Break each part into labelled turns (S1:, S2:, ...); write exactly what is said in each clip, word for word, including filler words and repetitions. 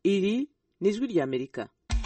S1: iri ni ijwi rya Amerika.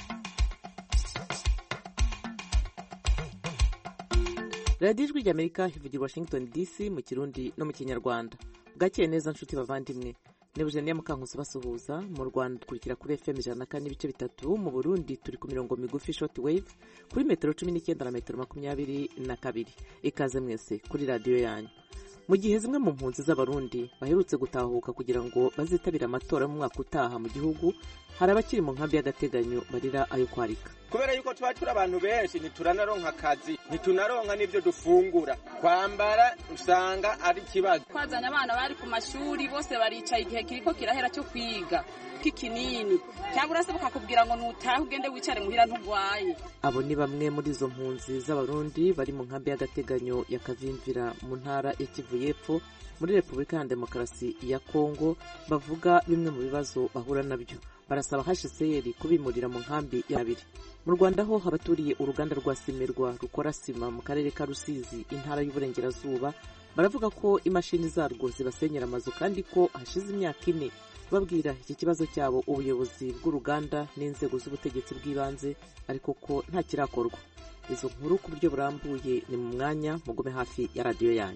S1: radiyo ijwi rya Amerika ivugira Washington D C mu Kirundi no mu Kinyarwanda. Bwakeye neza nshuti bavandimwe, ni Eugenia Mukankusi basuhuza. Mu Rwanda dukurikira kuri F M ijana na kane n'ibice bitatu, mu Burundi turi ku mirongo migufi short wave kuri metero cumi n'icyenda na metero makumyabiri na kabiri. Ikaze mwese kuri radiyo yanyu. Mu gihe zimwe mu mpunzi z'Abarundi baherutse gutahuka kugira ngo bazitabire amatora mu mwaka utaha mu gihugu, hari abakiri mu nkambi y'agateganyo barira ayo kwarika.
S2: Kubera yuko tuba turi abantu benshi ntituranaronka akazi, ntitunaronka n'ibyo dufungura, kwambara usanga ari kibazo.
S3: Kwazanya abana bari ku mashuri bose baricaye igihe kiriko kirahera cyo kwiga kikinini, cyangwa urase bakakubwira ngo nutahe ugende wicare muhira ntugwaye.
S1: Abo ni bamwe muri izo mpunzi z'Abarundi bari mu nkambi y'agateganyo ya Kavimvira mu ntara ya Kivu y'Epfo muri Repubulika ya Demokarasi ya Kongo, bavuga bimwe mu bibazo bahura nabyo. Barasaba H C R kubimurira mu nkambi y'abiri. Mu Rwanda ho abaturiye uruganda rwa Simerwa rukora sima mu karere ka Rusizi intara y'Uburengerazuba baravuga ko imashini zarwo zibasenyera amazu kandi ko hashize imyaka ine babwira iki kibazo cyabo ubuyobozi bw'uruganda n'inzego z'ubutegetsi bw'ibanze, ariko ko nta kirakorwa. Izo nkuru ku buryo burambuye ni mu mwanya, mugume hafi ya radiyo yanyu.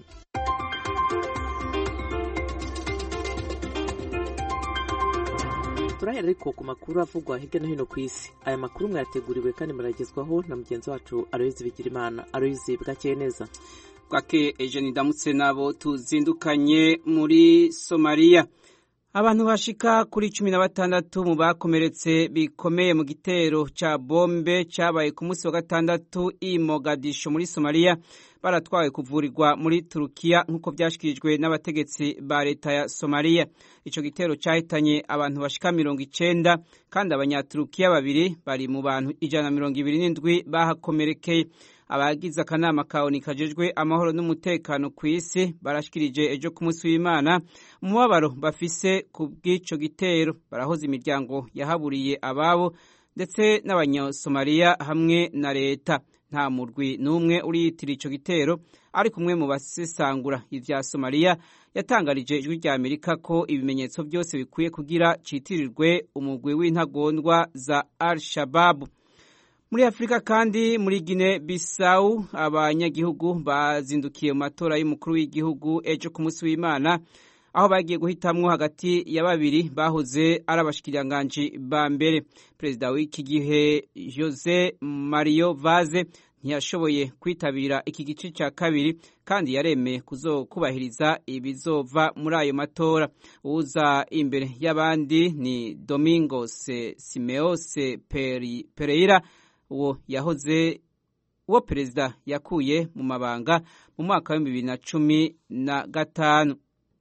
S1: Turahera ariko ku makuru avugwa hirya no hino ku isi. Aya makuru mwayateguriwe kandi muragezwaho na mugenzi wacu Aloyizi Bigirimana. Aloyizi, bwakeye neza?
S4: Bwakeye Eugenie, ndamutse nabo tuzindukanye muri Somalia. Abantu bashika kuri cumi na batandatu mu bakomeretse bikomeye mu gitero ca bombe cabaye ku munsi wa gatandatu i Mogadisho muri Somalia baratwawe kuvurirwa muri Turukiya nk'uko byashikirijwe n'abategetsi ba leta ya Somalia. Ico gitero cahitanye abantu bashika mirongo icenda kandi abanyaturukiya babiri bari mu bantu ijana na mirongo ibiri n'indwi bahakomerekeye. Abagize akanama kaoni kajejwe amahoro n'umutekano ku isi barashikirije ejo ku munsi w'Imana umubabaro bafise ku bw'ico gitero. Barahoza imiryango yahaburiye ababo ndetse n'abanyasomaliya hamwe na leta. Nta murwi n'umwe uriyitira ico gitero, ariko umwe mu basesangura ivya Somalia yatangarije ijwi rya Amerika ko ibimenyetso byose bikwiye kugira citirirwe umugwi w'intagondwa za Al-Shabaab. Muri Afrika kandi muri Guinea Bissau abanyagihugu bazindukiye mu matora y'umukuru w'igihugu ejo ku munsi w'Imana, aho bagiye guhitamwo hagati ya babiri bahoze ari abashikiranganje ba mbere. Perezida w'iki gihe Jose Mario Vaz ntiyashoboye kwitabira iki gice cya kabiri kandi yaremeye kuzokubahiriza ibizova muri ayo matora. Uza imbere y'abandi ni Domingos Simeos Pereira, uwo yahoze uwo perezida yakuye mu mabanga mu mwaka wa bibiri na cumi na gatanu.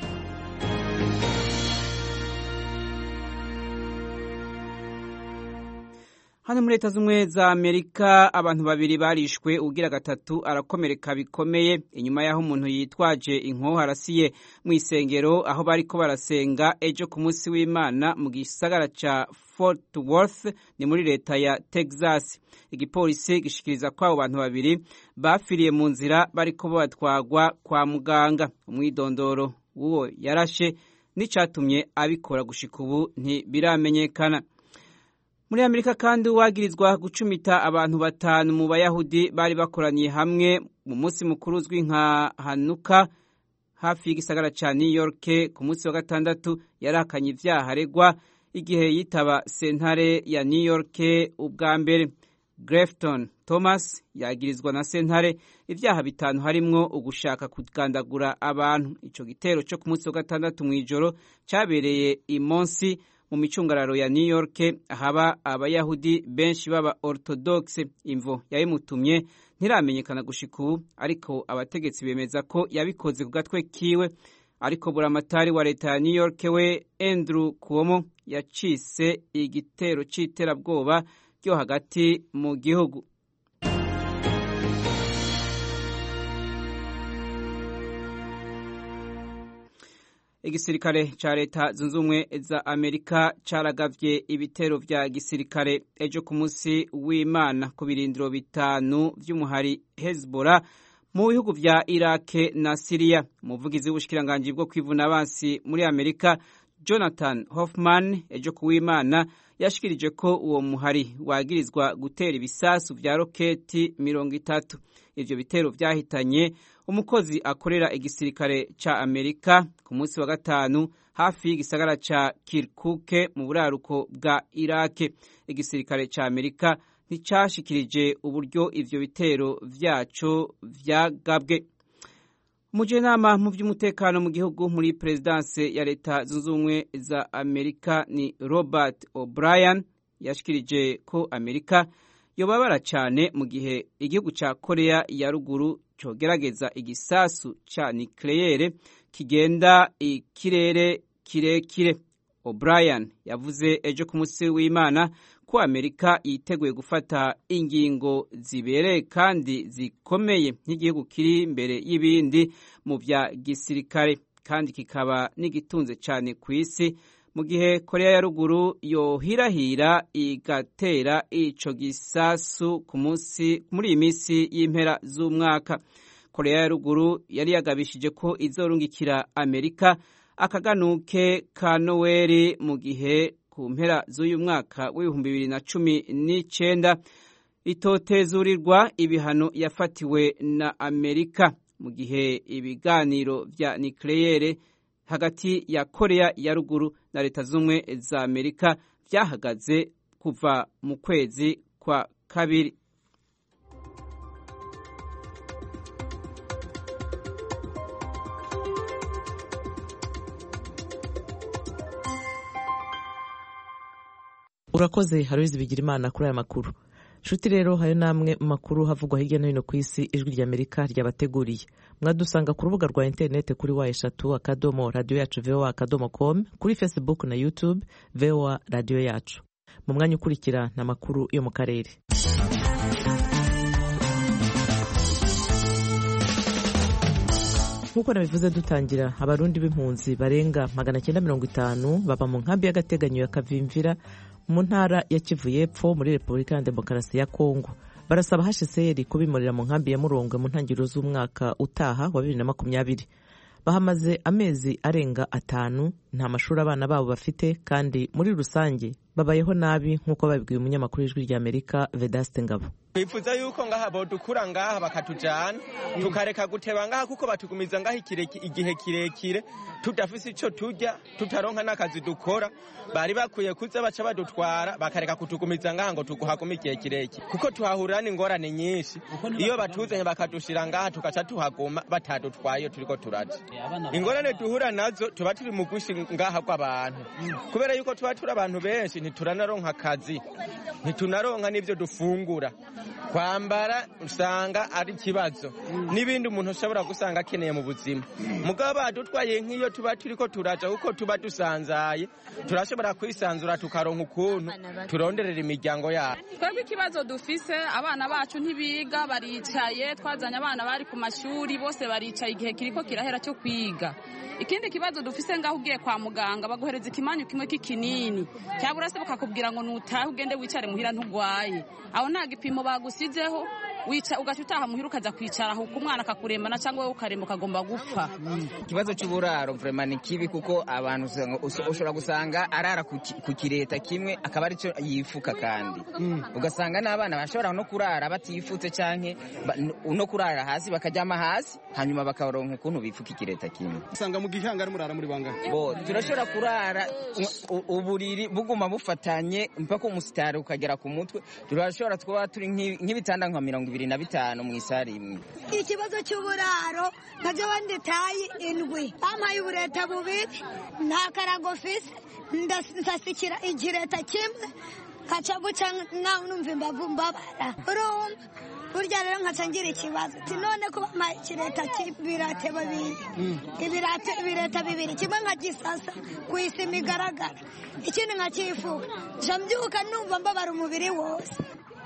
S4: Hano muri Leta Zunze za Amerika abantu babiri barishwe, ugira gatatu arakomereka bikomeye inyuma yaho umuntu yitwaje inkoho arasiye mu isengero aho bariko barasenga ejo ku munsi w'Imana mu gisagara ca Fort Worth ni muri leta ya Texas. Igipolisi gishikiriza ko abo bantu babiri bafiriye mu nzira bariko batwagwa kwa muganga. Umwidondoro w'uwo yarashe n'icatumye abikora gushika ubu ntibiramenyekana. Muri Amerika kandi wagirizwa gucumita abantu batanu mu Bayahudi bari bakoraniye hamwe mu munsi mukuru uzwi nka Hanuka hafi y'igisagara ca New York ku munsi wa gatandatu yarakanye ivyaha aregwa igihe yitaba sentare ya New York ubwa mbere. Grafton Thomas yagirizwa na sentare ivyaha bitanu harimwo ugushaka kugandagura abantu. Ico gitero cyo ku munsi wa gatandatu mw'ijoro cabereye i Monsi mu micungararo ya New York haba abayahudi benshi baba orthodoxe. Imvo yayimutumye ntiramenyekana gushika ubu, ariko abategetsi bemeza ko yabikoze ku gatwe kiwe. Ariko buramatari wa leta ya New York we Andrew Cuomo yacise igitero c'iterabwoba ryo hagati mu gihugu. Igisirikare ca leta zunze ubumwe za Amerika caragavye ibitero vya gisirikare ejo ku munsi w'Imana ku birindiro bitanu vy'umuhari Hezbollah mu bihugu vya Iraq na Syria. Umuvugizi w'ubushikiranganje bwo kwivuna abansi muri Amerika Jonathan Hoffman ejo kuw'Imana yashikirije ko uwo muhari wagirizwa gutera ibisasu vya roketi mirongo itatu. Ivyo bitero vyahitanye umukozi akorera igisirikare ca Amerika ku munsi wa gatanu hafi y'igisagara ca Kirkuk mu buraruko bwa Iraq. Igisirikare ca Amerika nticashikirije uburyo ivyo bitero vyaco vyagabwe. Umujenama mu vy'umutekano mu gihugu muri presidence ya leta zunze ubumwe za Amerika ni Robert O'Brien yashikirije ko Amerika yobabara cyane mu gihe igihugu ca Korea ya ruguru cogerageza igisasu ca nucleaire kigenda ikirere kirekire. O'Brien yavuze ejo ku munsi w'Imana ko Amerika yiteguye gufata ingingo zibereye kandi zikomeye nk'igihugu kiri imbere y'ibindi mu vya gisirikare kandi kikaba n'igitunze cyane ku isi mu gihe Korea ya ruguru yohirahira igatera ico gisasu ku munsi muri iyi minsi y'impera z'umwaka. Korea ya ruguru yari yagabishije ko izorungikira Amerika akaganuke ka Noweli mu gihe ku mpera z'uyu mwaka w'ibihumbi bibiri na cumi n'icenda itotezurirwa ibihano yafatiwe na Amerika mu gihe ibiganiro vya nucleaire hagati ya Korea ya ruguru na leta z'umwe za Amerika vyahagaze kuva mu kwezi kwa kabiri.
S1: Urakoze Haruzi Bigirimana kuri aya makuru. Shuti rero hayo namwe mu makuru havugwa hirya no hino ku isi ijwi rya Amerika ryabateguriye. Mwadusanga ku rubuga rwa internet kuri wa eshatu akadomo radio yacu voa akadomo com, kuri Facebook na YouTube voa radio yacu. Mu mwanya ukurikira na makuru yo mu karere. Nkuko nabivuze dutangira, abarundi b'impunzi barenga magana cyenda mirongo itanu baba mu nkambi y'agateganyo ya Kavimvira mu ntara ya Kivu y'Epfo muri Repubulika ya Demokarasi ya Kongo. Barasaba H C R kubimurira mu nkambi ya Murongwe mu ntangiriro z'umwaka utaha wa bibiri na makumyabiri. Bahamaze amezi arenga atanu, nta mashuri abana babo bafite kandi muri rusange babayeho nabi nkuko babibwiye umunyamakuru w'ijwi rya Amerika Vedaste Ngabo.
S2: Twifuza yuko ngaha bodukura ngaha bakatujana tukareka guteba ngaha kuko batugumiza ngaha igihe kirekire tudafise ico turya tutaronka n'akazi dukora. Bari bakwiye kuza baca badutwara bakareka kutugumiza ngaha ngo tuguhaguma igihe kirekire kuko tuhahurira n'ingorane nyinshi. Iyo batuzanye bakadushira ngaha tukaca tuhaguma batadutwaye turiko turaje. Ingorane duhura nazo tuba turi mu gushi ngaha kw'abantu kubera yuko tuba turi abantu benshi ntituranaronka akazi ntitunaronka n'ivyo dufungura. Kwambara usanga ari kibazo n'ibindi umuntu ushobora gusanga akeneye mu buzima. Mugabo badutwaye nk'iyo tuba turiko turaja kuko tuba dusanzaye turashobora kwisanzura tukaronka ukuntu turonderera imiryango yabo.
S3: Twebwe ikibazo dufise abana bacu ntibiga baricaye, twazanye abana bari ku mashuri bose baricaye igihe kiriko kirahera cyo kwiga. Ikindi kibazo dufise ngaho ugiye kwa muganga baguhereza ikimanyu kimwe k'ikinini cyabura se bakakubwira ngo nutahe ugende wicare muhira ntugwaye. Aho nta gipimo bagusizeho wica ugaca utaha muhira ukaza kwicara aho umwana akakurembana cyangwa wowe ukaremba ukagomba gupfa.
S5: Ikibazo cy'uburaro vraiment ni kibi kuko abantu ushobora gusanga arara ku kireta kimwe akaba ari cyo yifuka kandi ugasanga n'abana bashobora no kurara batifutse canke no kurara hasi bakajyama hasi hanyuma bakaronka ukuntu bifuka ikireta kimwe.
S6: Usanga mu gihanga ari murara muri bangahe?
S5: Bo turashobora kurara uburiri buguma bufatanye mpaka umusitari ukagera ku mutwe. Turashobora kuba turi nk'ibitanda nka mirongo ibiri na bitanu mu isari imwe.
S7: Ikibazo cy'uburaro nabyo banditaye indwi bampaye ubureta bubiri nta karago fise ndasikira igireta kimwe kaca buca naho numva imbavu mbabara urumva burya rero nkaca ngira ikibazo ati none ko bampaye ikireta cy'ibirate babiri ibirate ibireta bibiri kimwe nkagisasa ku isima igaragara ikindi nkakifuka nca mbyuka numva mbabara umubiri wose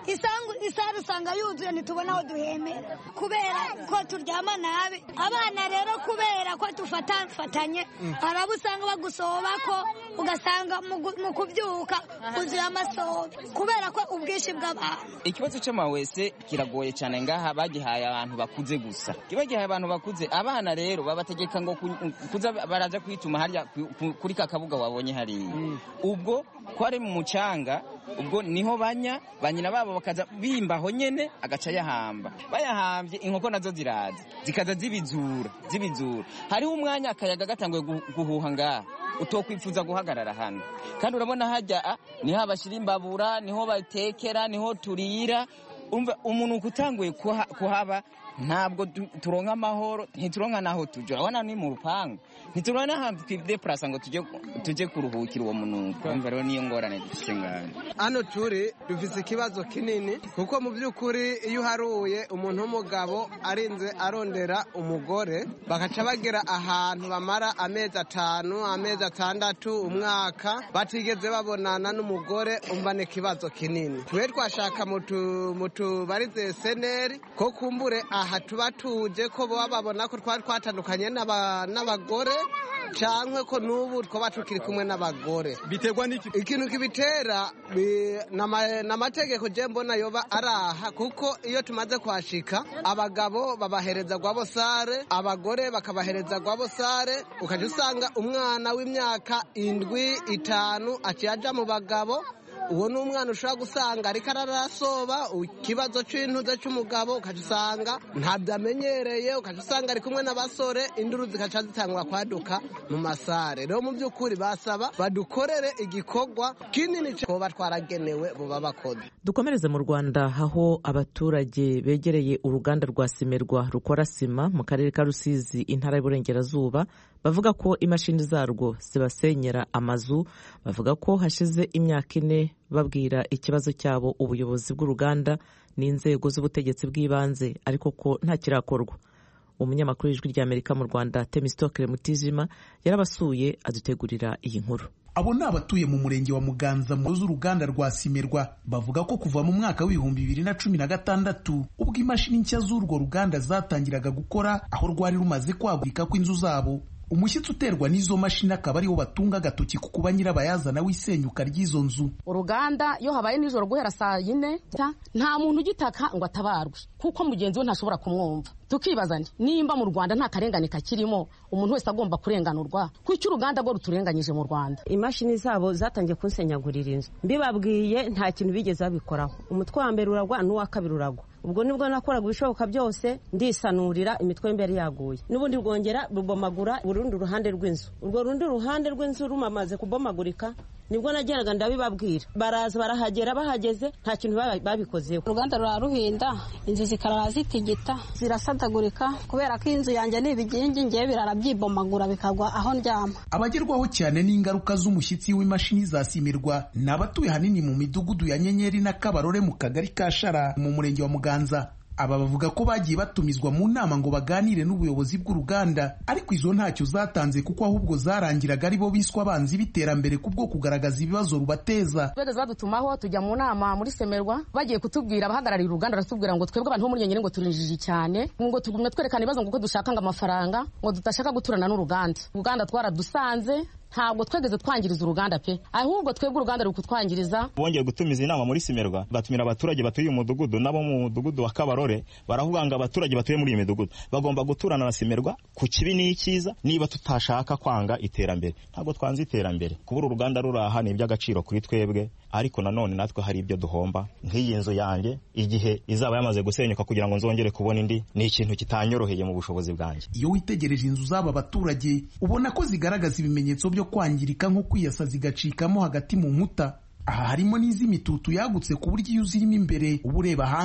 S7: isangu isari usanga yuzuye ntitubona aho duhemera kubera ko turyama nabi. Abana rero kubera ko tufatanye arabo usanga bagusoba ko ugasanga mu kubyuka uzuye amasobe kubera ko ubwinshi bw'abantu.
S5: Ikibazo cy'amawese kiragoye cyane ngaha bagihaye abantu bakuze gusa. Kibagihaye abantu bakuze, abana rero babategeka ngo kuza baraza kwituma harya kuri kakabuga wabonye hari. Ubwo kwari mu mucanga, ubwo niho banya banyina babo bakaza bimbaho nyene agaca yahamba. Bayahambye inkoko nazo ziraza zikaza zibizura zibizura. Hariho umwanya akayaga gatanguye guhuha ngaha utokwifuza guhagarara hano, kandi urabona hajya niho abashira imbabura, niho batekera, niho turira. Umva umuntu kutanguye kuhaba ntabwo turonka amahoro, ntituronka naho tujya. Urabona ni mu rupangu, ntituronka ahantu twideplasa ngo tujye tujye kuruhukira uwo munuko. Umva rero niyo ngorane dufite ngaho.
S8: Hano turi dufite ikibazo kinini kuko mu by'ukuri iyo uharuye umuntu w'umugabo arinze arondera umugore bagaca bagera ahantu bamara amezi atanu, amezi atandatu, umwaka batigeze babonana n'umugore, umva ni ikibazo kinini. Twe twashaka mutu mutu barize seneri ko kumbure aha tuba tuje ko baba babona ko twari twatandukanye n'abagore cyangwa ko n'ubu twaba tukiri kumwe n'abagore.
S6: Biterwa n'iki?
S8: Ikintu kibitera n'amategeko je mbona yoba araha, kuko iyo tumaze kwashika abagabo babahereza gwabo sare, abagore bakabahereza gwabo sare, ukaje usanga umwana w'imyaka indwi itanu aciyaja mu bagabo. Uwo ni umwana ushobora gusanga ariko ararasoba ikibazo cy'intuze cy'umugabo, ukajusanga ntabyo amenyereye, ukajusanga ari kumwe n'abasore, induru zikaca zitangwa kwaduka mu masare. Rero mu by'ukuri basaba badukorere igikorwa kinini cyo batwaragenewe buba bakoze.
S1: Dukomereze mu Rwanda, aho abaturage begereye uruganda rwa Simerwa rukora sima mu karere ka Rusizi intara y'Iburengerazuba bavuga ko imashini zarwo zibasenyera amazu. Bavuga ko hashize imyaka ine babwira ikibazo cyabo ubuyobozi bw'uruganda n'inzego z'ubutegetsi bw'ibanze, ariko ko nta kirakorwa. Umunyamakuru w'Ijwi ry'Amerika mu Rwanda Temistokle Mutijima yarabasuye adutegurira iyi nkuru.
S9: Abo ni abatuye mu murenge wa Muganza mu z'uruganda rwa Simerwa. Bavuga ko kuva mu mwaka w'ibihumbi bibiri na cumi na gatandatu ubwo imashini nshya z'urwo ruganda zatangiraga gukora, aho rwari rumaze kwagurika kw'inzu zabo, umushyitsi uterwa n'izo mashini akaba ariho batunga agatoki ku kuba nyirabayazana w'isenyuka ry'izo nzu.
S10: Uruganda iyo habaye nijoro guhera saa yine nta muntu ugitaka ngo atabarwe, kuko mugenzi we ntashobora kumwumva. Tukibaza nti nimba mu Rwanda nta karengane kakirimo, umuntu wese agomba kurenganurwa, kuko uruganda rwo ruturenganyije mu Rwanda.
S11: Imashini zabo zatangiye kunsenyagurira inzu, mbibabwiye nta kintu bigeze babikoraho. Umutwe wa mbere uragwa n'uwa kabiri uragwa. Ubwo nibwo nakoraga ibishoboka byose ndisanurira imitwe y'imbere yaguye, n'ubundi bwongera rubomagura urundi ruhande rw'inzu. Urwo rundi ruhande rw'inzu rumamaze kubomagurika nibwo nageraga ndabibabwira, baraza barahagera, bahageze nta kintu babikozeho.
S12: Uruganda ruraruhinda, inzu zikarara zitigita zirasadagurika, kubera ko inzu yanjye n'ibigingi ngiye birarabyibomagura bikagwa aho ndyama.
S9: Abagerwaho cyane n'ingaruka z'umushyitsi w'imashini za Simerwa ni abatuye hanini mu midugudu ya Nyenyeri na Kabarore mu kagari ka Shara mu murenge wa Muganza. Aba bavuga ko bagiye batumizwa mu nama ngo baganire n'ubuyobozi bw'uruganda, ariko izo ntacyo zatanze, kuko ahubwo zarangiraga ari bo biswa abanzi b'iterambere kubwo kugaragaza ibibazo rubateza.
S10: Twege zadutumaho tujya mu nama muri Simerwa, bagiye kutubwira abahagarariye uruganda ratubwira ngo twebwe abantu bo muri Nyenyeri ngo turinjije cyane, ngo tugumye twerekana ibibazo ngo dushaka ngo amafaranga, ngo tudashaka guturana n'uruganda. Uruganda twaradusanze, ntabwo twegeze twangiriza uruganda pe, ahubwo twebwe uruganda rukutwangiriza.
S13: Bongeye gutumiza inama muri Simerwa, batumira abaturage batuye mu mudugudu, nabo mu mudugudu wa Kabarore baravuga ngo abaturage batuye muri iyi midugudu bagomba guturana na Simerwa ku kibi n'ikiza, niba tutashaka kwanga iterambere. Ntabwo twanze iterambere, kubura uruganda ruraha ni iby'agaciro kuri twebwe, ariko nanone natwe hari ibyo duhomba. Nk'iyi nzu yanjye igihe izaba yamaze gusenyuka kugira ngo nzongere kubona indi, ni ikintu kitanyoroheye mu bushobozi bwanjye.
S9: Iyo witegereje inzu z'aba baturage ubona ko zigaragaza ibimenyetso byo kwangirika, nko kwiyasa zigacikamo hagati mu nkuta. Aha harimo n'iz'imitutu yagutse ku buryo iyo uzirimo imbere uba ureba hanze.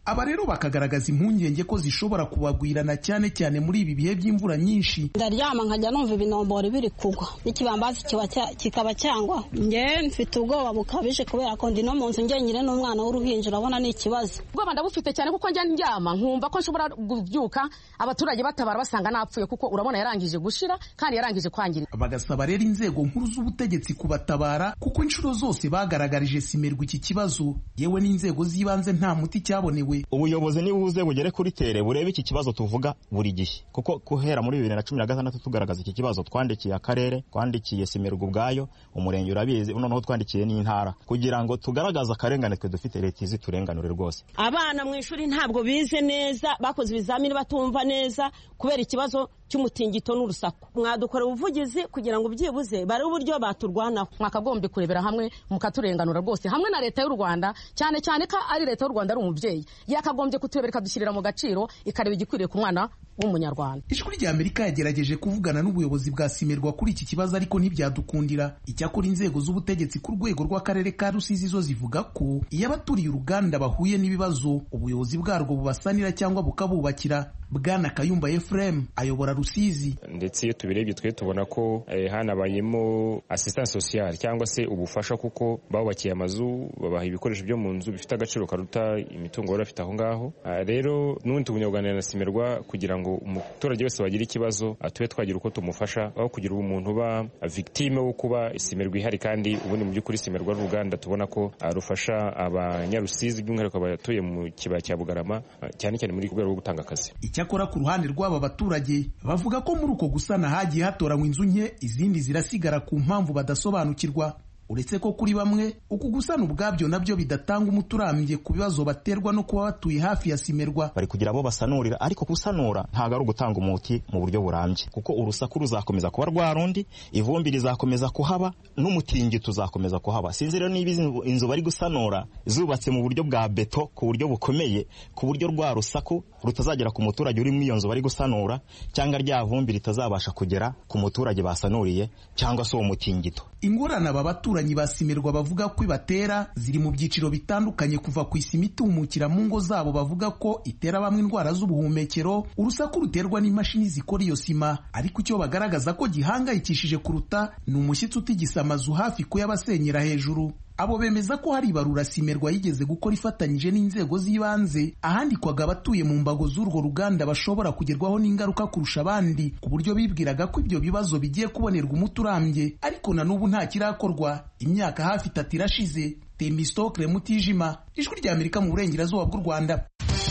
S9: aba rero bakagaragaza impungenge ko zishobora kubagwirana cyane cyane muri ibi bihe by'imvura nyinshi.
S12: Ndaryama nkajya numva ibinombori biri kugwa n'ikibambazi kikaba cyangwa nge mfite ubwoba bukabije kubera ko ndi no mu nzu ngenyine n'umwana w'uruhinja urabona ni ikibazo.
S10: Ubwoba ndabufite cyane kuko njya ndyama nkumva ko nshobora kubyuka abaturage batabara basanga napfuye kuko urabona yarangije gushira kandi yarangije kwangirika.
S9: Bagasaba rero inzego nkuru z'ubutegetsi kubatabara kuko inshuro zose bagaragarije Simerwa iki kibazo yewe n'inzego z'ibanze nta muti cyabonewe.
S13: Ubuyobozi nibuze bugere kuri tere burebe iki kibazo tuvuga buri gihe kuko guhera muri bibiri na cumi na gatandatu tugaragaza iki kibazo twandikiye akarere, twandikiye Simerwa ubwayo, umurenge urabizi, noneho twandikiye n'intara kugira ngo tugaragaze akarengane twe dufite, leta izi turenganure rwose.
S11: Abana mu ishuri ntabwo bize neza, bakoze ibizamini batumva neza kubera ikibazo cy'umutingito n'urusaku. Mwadukora ubuvugizi kugira ngo byibuze bari uburyo baturwanaho.
S10: Mwakagombye kurebera hamwe mukaturenganura rwose hamwe na leta y'u Rwanda, cyane cyane ko ari leta y'u Rwanda ari umubyeyi, yakagombye kuturebera ikadushyirira mu gaciro ikareba igikwiriye ku mwana w'umunyarwanda.
S9: Ijwi rya Amerika yagerageje kuvugana n'ubuyobozi bwa Simerwa kuri iki kibazo ariko ntibyadukundira. Icyakora inzego z'ubutegetsi ku rwego rw'akarere ka Rusizi zo zivuga ko iyo abaturiye uruganda bahuye n'ibibazo ubuyobozi bwarwo bubasanira cyangwa bukabubakira. Bwana Kayumba Ephraim ayobora Rusizi.
S14: Ndetse iyo tubirebye twe tubona ko eh, hanabayemo assistance sociale cyangwa se ubufasha kuko babubakiye amazu, babaha ibikoresho byo mu nzu bifite agaciro karuta imitungo bari bafite aho ngaho. Rero n'undi tubunyarwanda na Simerwa kugira ngo umuturage wese wagira ikibazo atube twagira uko tumufasha, aho kugira umuntu uba victime wo kuba Simerwa ihari kandi ubundi mu by'ukuri Simerwa ruganda tubona ko rufasha abanyarusizi by'umwihariko abatuye mu kibaya cya Bugarama cyane cyane muri rwego rwo gutanga akazi.
S9: Icyakora ku ruhande rw'aba baturage bavuga ko muri uko gusana hagiye hatoranywa inzu nke, izindi zirasigara ku mpamvu badasobanukirwa. Uretse ko kuri bamwe uku gusana ubwabyo nabyo bidatanga umuti urambye ku bibazo baterwa no kuba batuye hafi ya Simerwa.
S13: Bari kugira abo basanurira, ariko gusanura ntago ari ugutanga umuti mu buryo burambye kuko urusaku ruzakomeza kuba rwa rundi, ivumbi rizakomeza kuhaba, n'umutingito uzakomeza kuhaba. Sinzi rero niba inzu bari gusanura zubatse mu buryo bwa beto ku buryo bukomeye ku buryo rwa rusaku rutazagera ku muturage uri mu iyo nzu bari gusanura, cyangwa rya vumbi ritazabasha kugera ku muturage basanuriye, cyangwa se uwo mutingito.
S9: Ingorane aba baturanyi ba Simerwa bavuga ko ibatera ziri mu byiciro bitandukanye, kuva ku isima itumukira mu ngo zabo bavuga ko itera bamwe indwara z'ubuhumekero, urusaku ruterwa n'imashini zikora iyo sima, ariko icyo bagaragaza ko gihangayikishije kuruta ni umushyitsi utigisa amazu hafi kuyabasenyera hejuru. Abo bemeza ko hari ibarura Simerwa yigeze gukora ifatanyije n'inzego z'ibanze ahandikwaga abatuye mu mbago z'urwo ruganda bashobora kugerwaho n'ingaruka kurusha abandi, ku buryo bibwiraga ko ibyo bibazo bigiye kubonerwa umuti urambye, ariko na n'ubu nta kirakorwa. Imyaka hafi itatu irashize. Temistokle Mutijima, Ijwi rya Amerika mu burengerazuba bw'u Rwanda.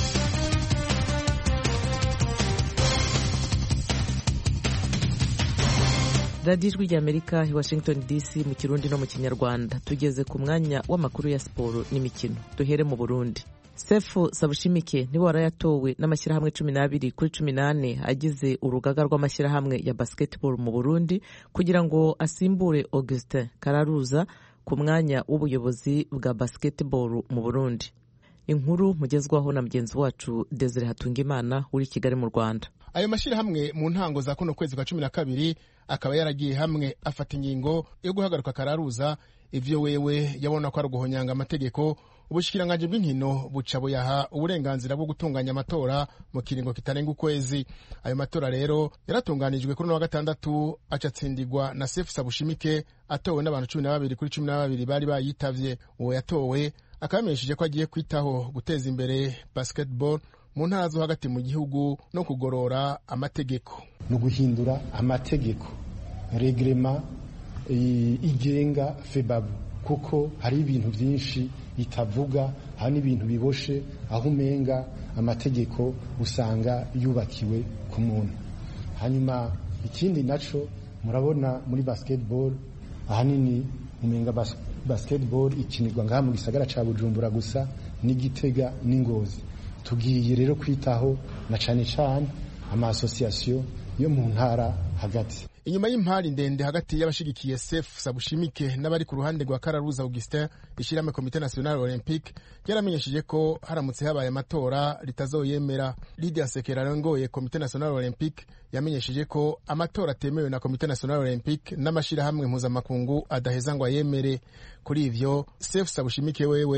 S1: radiyo ijwi rya Amerika i Washington D C mu Kirundi no mu Kinyarwanda. Tugeze ku mwanya w'amakuru ya siporo n'imikino. Duhere mu Burundi. Sefu Sabushimike niwe warayatowe n'amashyirahamwe cumi n'abiri kuri cumi n'ane agize urugaga rw'amashyirahamwe ya basketball mu Burundi kugira ngo asimbure Augustin Kararuza ku mwanya w'ubuyobozi bwa basketball mu Burundi. Inkuru mugezwaho na mugenzi wacu Desire Hatungimana uri Kigali mu Rwanda.
S15: Ayo mashyirahamwe mu ntango za kuno kwezi kwa cumi na kabiri akaba yaragiye hamwe afata ingingo yo guhagarika Kararuza, ivyo wewe yabona ko ari guhonyanga amategeko. Ubushikiranganje bw'inkino buca buyaha uburenganzira bwo gutunganya amatora mu kiringo kitarenga ukwezi. Ayo matora rero yaratunganijwe kuri no wa gatandatu acatsindirwa na Sefu Sabushimike atowe n'abantu cumi na babiri kuri cumi na babiri bari bayitavye. Uwo yatowe akamenyesheje ko agiye kwitaho guteza imbere basketball mu ntara zo hagati mu gihugu no kugorora amategeko,
S16: no guhindura amategeko regrema igenga febabu, kuko hari ibintu byinshi itavuga, hari n'ibintu biboshe aho umenga amategeko usanga yubakiwe ku muntu. Hanyuma ikindi naco murabona muri basketball ahanini umenga bas basketball ikinirwa ngaha mu gisagara ca Bujumbura gusa n'Igitega n'Ingozi. Tugiye rero kwitaho na cane cane ama association yo mu ntara hagati.
S15: Inyuma y'impari ndende hagati y'abashigikiye Sefu Sabushimike n'abari ku ruhande rwa Kararuza Augustin, ishirahamwe Comité National Olympique yaramenyesheje ko haramutse habaye amatora ritazoyemera. Lydia Sekera rongoye Comité National Olympique yamenyesheje ko amatora atemewe na Comité National Olympique n'amashirahamwe mpuzamakungu adaheza ngo ayemere. Kuri ivyo Sefu Sabushimike wewe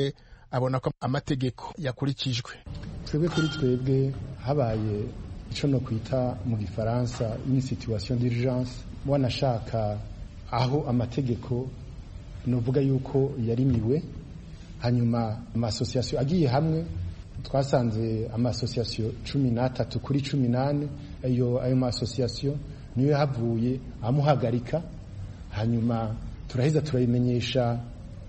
S15: abona ko amategeko yakurikijwe.
S16: Twebwe kuri twebwe habaye ico no kwita mu gifaransa une situation d'urgence, wanashaka aho amategeko novuga yuko yarimiwe, hanyuma amasosiyasiyo agiye hamwe twasanze amasosiyasiyo cumi n'atatu kuri cumi n'ane. Ayo ayo masosiyasiyo niyo yahavuye amuhagarika, hanyuma turaheza turayimenyesha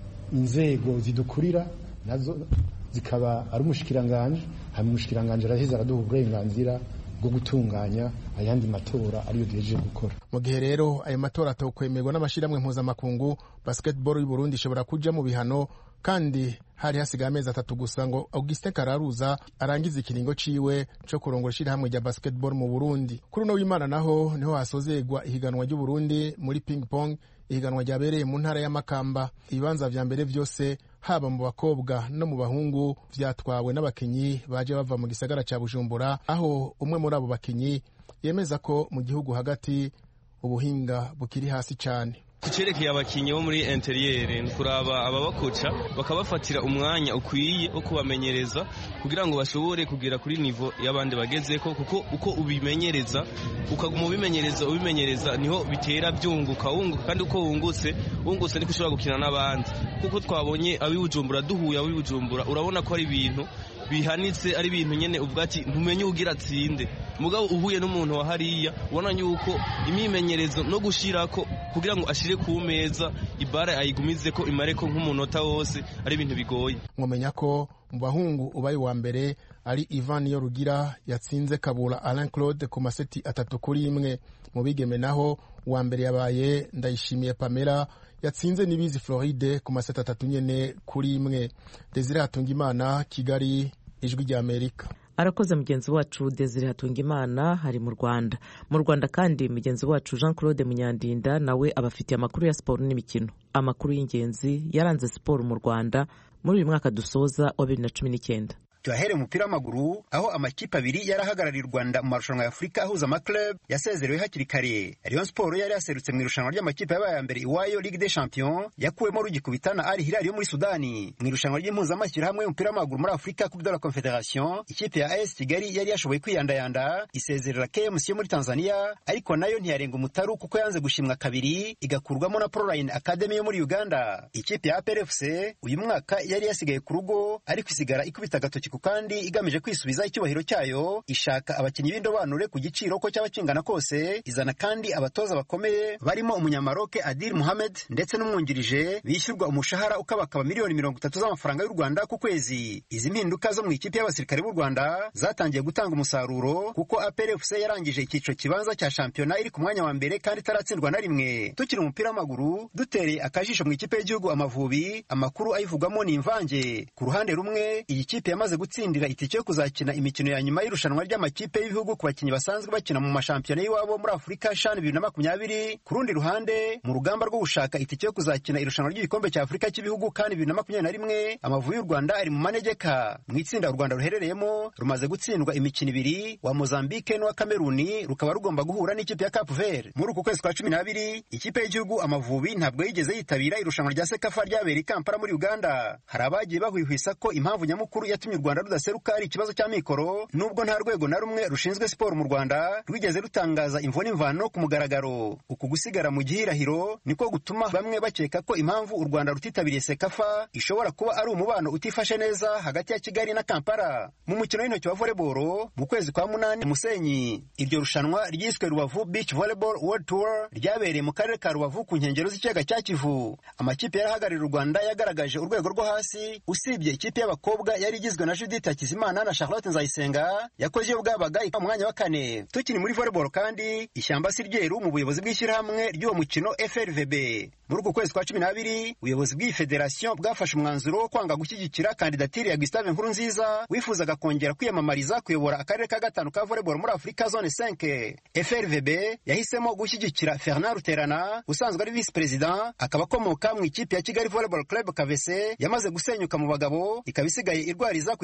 S16: inzego zidukurira, nazo zikaba ari umushikiranganje, hanyuma umushikiranganje araheza araduha uburenganzira bwo gutunganya ayandi matora ariyo duhejeje gukora.
S15: Mu gihe rero ayo matora atokwemerwa n'amashyirahamwe mpuzamakungu, basketball y'u Burundi ishobora kuja mu bihano, kandi hari hasigaye amezi atatu gusa ngo Augustin Kararuza arangiza ikiringo ciwe co kurongora ishirahamwe rya basketball mu Burundi. Kuri uno w'Imana naho niho hasozegwa ihiganwa ry'u Burundi muri ping pong, ihiganwa ryabereye mu ntara ya Makamba. Ibibanza vya mbere vyose haba mu bakobwa no mu bahungu vyatwawe n'abakinyi baje bava mu gisagara ca Bujumbura, aho umwe muri abo bakinyi yemeza ko mu gihugu hagati ubuhinga bukiri hasi cyane.
S17: Kucerekeye abakinyi bo muri interiere kuraba ababakoca bakabafatira umwanya ukwiye wo kubamenyereza kugira ngo bashobore kugera kuri nivo y'abandi bagezeko, kuko uko ubimenyereza ukaguma ubimenyereza ubimenyereza niho bitera byunguka wunguka, kandi uko wungutse wungutse niko ushobora gukina n'abandi, kuko twabonye abibujumbura duhuye abibujumbura urabona ko ari ibintu bihanitse, ari ibintu nyene ubwati ntumenye ugira atsinde, mugabo uhuye n'umuntu wa hariya ubona yuko imimenyerezo no gushirako kugira ngo ashire ku meza ibara ayigumize ko imare ko nk'umunota wose ari ibintu bigoye.
S15: Mwomenya ko mu bahungu ubaye wa mbere ari Ivan Yorugira yatsinze Kabura Alain Claude ku maseti atatu kuri imwe. Mu bigeme naho wa mbere yabaye Ndayishimiye Pamela yatsinze Nibizi Floride ku maseti atatu nyene kuri imwe. Desire Hatungimana, Kigali, Ijwi rya Amerika.
S1: Arakoze mugenzi wacu Desire Hatungimana hari mu Rwanda. Mu Rwanda kandi mugenzi wacu Jean Claude Munyandinda nawe abafitiye amakuru ya siporo n'imikino. Amakuru y'ingenzi yaranze siporo mu Rwanda muri uyu mwaka dusoza wa bibiri na cumi n'icyenda.
S18: Tuyahere umupira w'amaguru aho amakipe abiri yarahagarariye u Rwanda mu marushanwa ya Afurika ahuza amaclub yasezerewe hakiri kare. Rayon Sport yari yaserutse mu irushanwa ry'amakipe yabaye ya mbere iwayo Ligue des Champions yakuwemo rugikubitana Al Hilal yo muri Sudani. Mu irushanwa ry'impuzamashyirahamwe y'umupira w'amaguru muri Afurika Coupe de la Confederation, ikipe ya A S Kigali yari yashoboye kwiyandayanda isezerera K M C yo muri Tanzania, ariko nayo ntiyarenga umutaru kuko yanze gushimwa kabiri igakurwamo na Proline Academy yo muri Uganda. Ikipe ya A P R F C uyu mwaka yari yasigaye ku rugo ariko isigara ikubita gatoki kandi igamije kwisubiza icyubahiro cyayo, ishaka abakinnyi b'indobanure ku giciro ko cyaba kingana kose, izana kandi abatoza bakomeye barimo umunyamaroke Adil Mohamed ndetse n'umwungirije bishyurwa umushahara ukabakaba miliyoni mirongo itatu z'amafaranga y'u Rwanda ku kwezi. Izi mpinduka zo mu ikipe y'abasirikare b'u Rwanda zatangiye gutanga umusaruro kuko A P R F C yarangije icyiciro kibanza cya shampiyona iri ku mwanya wa mbere kandi itaratsindwa na rimwe. Tukiri umupira w'amaguru dutereye akajisho mu ikipe y'igihugu Amavubi, amakuru ayivugamo ni imvange. Ku ruhande rumwe iyi kipe yamaze gutsindira itike yo kuzakina imikino ya nyuma y'irushanwa ry'amakipe y'ibihugu ku bakinnyi basanzwe bakina mu mashampiyona y'iwabo muri Afurika CHAN bibiri na makumyabiri. Ku rundi ruhande mu rugamba rwo gushaka itike yo kuzakina irushanwa ry'igikombe cya Afurika cy'ibihugu CHAN bibiri na makumyabiri na rimwe, Amavubi y'u Rwanda ari mu manegeka. Mu itsinda u Rwanda ruherereyemo rumaze gutsindwa imikino ibiri, wa Mozambique n'uwa Kameruni rukaba rugomba guhura n'ikipe ya Cape Verde. Muri uku kwezi kwa cumi n'abiri ikipe y'igihugu Amavubi ntabwo yigeze yitabira irushanwa rya Sekafa ryabereye i Kampala muri Uganda. Hari abagiye bahwihwisa ko impamvu nyamukuru yatumye u Rwanda rudaseruka ari ikibazo cya mikoro, nubwo nta rwego na rumwe rushinzwe siporo mu Rwanda rwigeze rutangaza imvo n'imvano ku mugaragaro. Uku gusigara mu gihirahiro niko gutuma bamwe bakeka ko impamvu u Rwanda rutitabiriye Sekafa ishobora kuba ari umubano utifashe neza hagati ya Kigali na Kampala. Mu mukino w'intoki wa volleyball mu kwezi kwa munani Musenyi, iryo rushanwa ryiswe Rubavu Beach Volleyball World Tour ryabereye mu karere ka Rubavu ku nkengero z'ikiyaga cya Kivu. Amakipe yarahagarariye u Rwanda yagaragaje urwego rwo hasi, usibye ikipe y'abakobwa yari igizwe na Judith Hakizimana na Charlotte Nzayisenga yakoze iyo bwabaga mu mwanya wa kane. Tukiri muri volleyball kandi ishyamba si ryeru mu buyobozi bw'ishyirahamwe ry'uwo mukino F R V B. Muri uku kwezi kwa cumi n'abiri ubuyobozi bw'iyi federation bwafashe umwanzuro wo kwanga gushyigikira kandidatire ya Gustave Nkurunziza wifuzaga kongera kwiyamamariza kuyobora akarere ka gatanu ka volleyball muri Afurika zone cinq. F R V B yahisemo gushyigikira Fernand Ruterana usanzwe ari vice president, akaba akomoka mu ikipe ya Kigali Volleyball Club K V C yamaze gusenyuka mu bagabo ikaba isigaye irwariza ku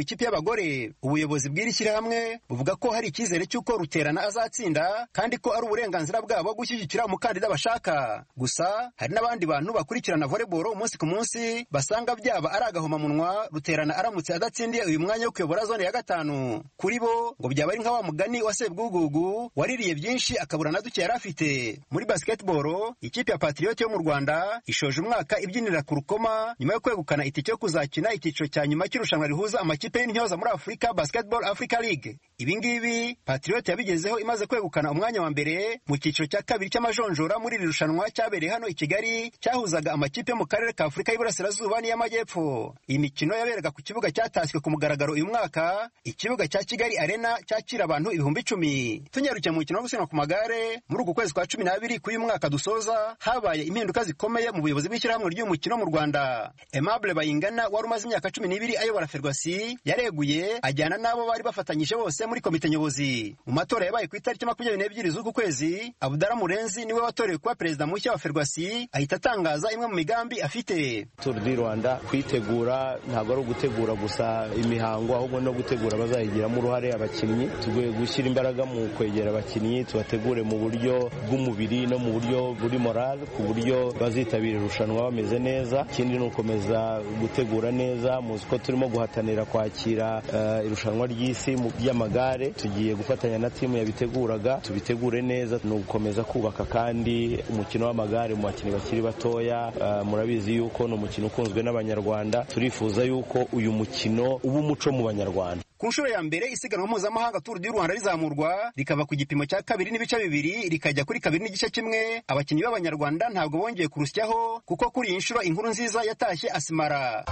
S18: ikipe y'abagore. Ubuyobozi bw'iri shyirahamwe buvuga ko hari icyizere cy'uko Ruterana azatsinda kandi ko ari uburenganzira bwabo gushyigikira umukandida bashaka. Gusa hari n'abandi bantu bakurikirana volleyball umunsi ku munsi basanga byaba ari agahomamunwa Ruterana aramutse adatsindiye uyu mwanya wo kuyobora zone ya gatanu. Kuri bo ngo byaba ari nka wa mugani wa Sebwugugu waririye byinshi akabura na duke yari afite. Muri basketball ikipe ya Patriot yo mu Rwanda ishoje umwaka ibyinira ku rukoma nyuma yo kwegukana itike yo kuzakina icyiciro cya nyuma cy'irushanwa rihuza amakipe y'intyoza muri Afrika Basketball Africa League. Ibi ngibi Patriot yabigezeho imaze kwegukana umwanya wa mbere mu cyiciro cya kabiri cy'amajonjora muri iri rushanwa cyabereye hano i Kigali cyahuzaga amakipe mu karere ka Afrika y'Iburasirazuba n'iy'Amajyepfo. Iyi mikino yaberaga ku kibuga cyatashywe ku mugaragaro uyu mwaka, ikibuga cya Kigali Arena cyakira abantu ibihumbi icumi. Tunyarukiye mu mukino wo gusiganwa ku magare muri uku kwezi kwa cumi n'abiri k'uyu mwaka dusoza habaye impinduka zikomeye mu buyobozi bw'ishyirahamwe ry'umukino mu Rwanda. Aimable Bayingana wari umaze imyaka cumi n'ibiri ayobora Ferwacy yareguye ajyana n'abo bari bafatanyije bose muri komite nyobozi. Mu matora yabaye ku itariki makumyabiri n'ebyiri z'uku kwezi, Abdara Murenzi niwe watorewe kuba perezida mushya wa Ferwacy ahita atangaza imwe mu migambi afite.
S19: Tour du Rwanda kwitegura ntabwo ari ugutegura gusa imihango ahubwo no gutegura bazayigiramo uruhare abakinnyi. Tugiye gushyira imbaraga mu kwegera abakinnyi tubategure mu buryo bw'umubiri no mu buryo buri moral ku buryo bazitabira irushanwa bameze neza. Ikindi ni ukomeza gutegura neza, muzi ko turimo guhatanira kwakira uh, irushanwa ry'isi ry'amagare. Tugiye gufatanya na timu yabiteguraga tubitegure neza, ni ugukomeza kubaka kandi umukino w'amagare mu bakinnyi bakiri batoya. Uh, murabizi yuko ni umukino ukunzwe n'abanyarwanda, turifuza yuko uyu mukino uba umuco mu banyarwanda.
S18: Ku nshuro ya mbere isiganwa mpuzamahanga Tour du Rwanda rizamurwa rikava ku gipimo cya kabiri n'ibice bibiri rikajya kuri kabiri n'igice kimwe. Abakinnyi b'abanyarwanda ntabwo bongeye kurusyaho kuko kuri iyi nshuro inkuru nziza yatashye Asimara.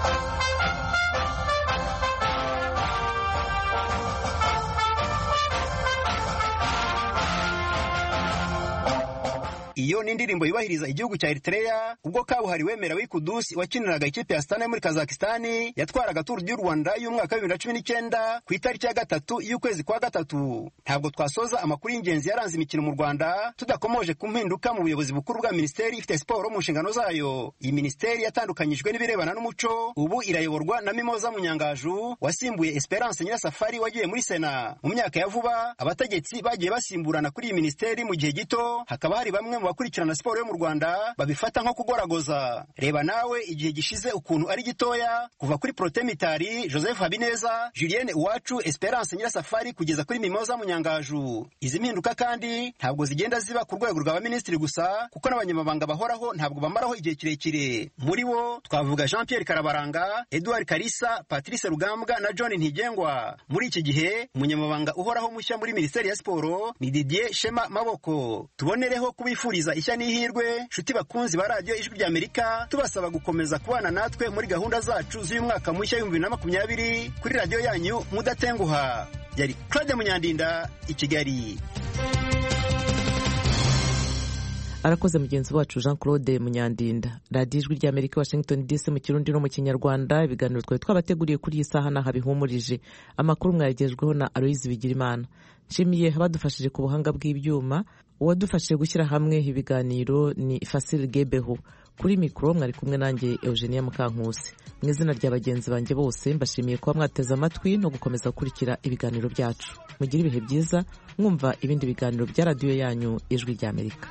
S18: Iyo ni indirimbo yubahiriza igihugu cya Eritrea ubwo kabuhariwe Merawi Kudus wakiniraga ikipe ya Astana muri Kazakhstan yatwaraga Tour du Rwanda y'umwaka wa bibiri na cumi n'icyenda ku itariki ya gatatu y'ukwezi kwa gatatu. Ntabwo twasoza amakuru y'ingenzi yaranze imikino mu Rwanda tudakomoje ku mpinduka mu buyobozi bukuru bwa Minisiteri ifite siporo mu nshingano zayo. Iyi minisiteri yatandukanyijwe n'ibirebana n'umuco, ubu irayoborwa na Mimoza Munyangaju wasimbuye Esperance Nyirasafari wagiye muri Sena. Mu myaka ya vuba abategetsi bagiye basimburana kuri iyi minisiteri mu gihe gito, hakaba hari bamwe mu bakurikirana siporo yo mu Rwanda babifata nko kugoragoza. Reba nawe igihe gishize ukuntu ari gitoya, kuva kuri Protemitari, Joseph Habineza, Julienne Uwacu, Esperance Nyirasafari kugeza kuri Mimoza Munyangaju. Izi mpinduka kandi ntabwo zigenda ziba ku rwego rw'abaminisitiri gusa kuko n'abanyamabanga bahoraho ntabwo bamaraho igihe kirekire. Muri bo twavuga Jean Pierre Karabaranga, Edouard Kalisa, Patrice Rugambwa na John Ntigengwa. Muri iki gihe umunyamabanga uhoraho mushya muri Minisiteri ya Siporo ni Didier Shema Maboko. Tubonereho kubifuriza ishya n'ihirwe nshuti bakunzi ba radio Ijwi ry'Amerika, tubasaba gukomeza kubana natwe muri gahunda zacu z'uyu mwaka mushya w'ibihumbi bibiri na makumyabiri kuri radio yanyu mudatenguha. Yari Claude Munyandinda i Kigali.
S1: Arakoze mugenzi wacu Jean Claude Munyandinda. Radio Ijwi ry'Amerika Washington D C mu Kirundi no mu Kinyarwanda. Ibiganiro twawe twabateguriye kuri iyi saha naha bihumurije. Amakuru mwagejweho na Aloise Bigirimana. Nshimiye abadufashije ku buhanga bw'ibyuma. Uwadufashije gushyira hamwe ibiganiro ni Fasil Gebeho. Kuri mikoro mwari kumwe nanjye Eugenia Mukankusi. Mu izina rya bagenzi banjye bose mbashimiye kuba mwateze amatwi no gukomeza gukurikira ibiganiro byacu. Mugire ibihe byiza mwumva ibindi biganiro bya radio yanyu Ijwi ry'Amerika.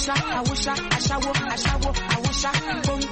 S20: awusha, awusha, ashawo, ashawo, awusha, bongo